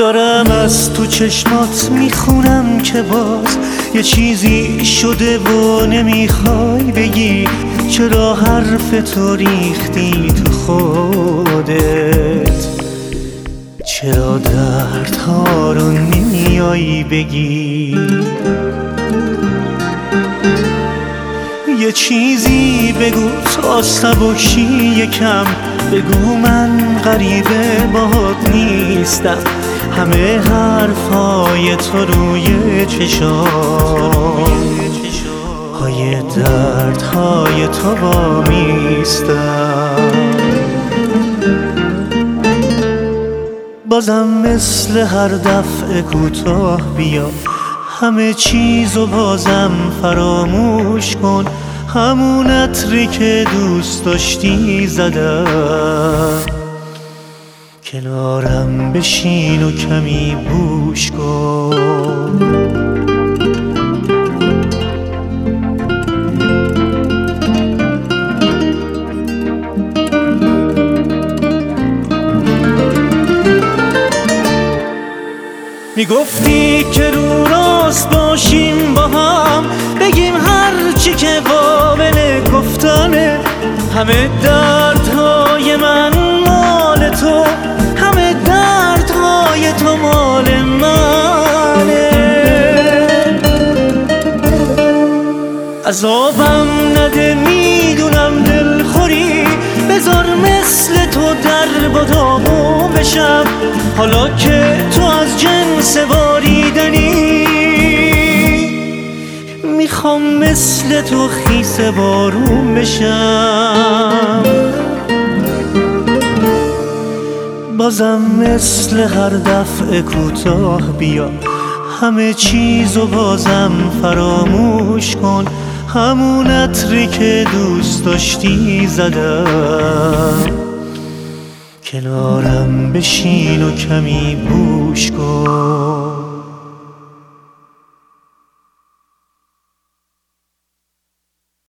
دارم از تو چشمات میخونم که باز یه چیزی شده و نمیخوای بگی. چرا حرف تو ریختی تو خودت؟ چرا دردها رو نمیایی بگی؟ یه چیزی بگو تا سبکشی یکم، بگو من غریبه باهات نیستم. همه حرفای تو روی چشام های دردهای تو وامیستم. بازم مثل هر دفعه کوتاه بیا، همه چیزو بازم فراموش کن. همون عطری که دوست داشتی زدم، کنارم بشین و کمی بوش کن. میگفتی که رو راست باشیم با هم، بگیم هر چی که قابل گفتنه. همه دردهای من مال تو، همه دردهای تو مال منه. عذابم نده میدونم دلخوری، بذار مثل تو در بادامو بشم. حالا که تو از جنس باریدنی، میخوام مثل تو خیس بارون بشم. بازم مثل هر دفعه کوتاه بیا، همه چیزو بازم فراموش کن. همون عطری که دوست داشتی زدم، کنارم بشین و کمی بوش کن.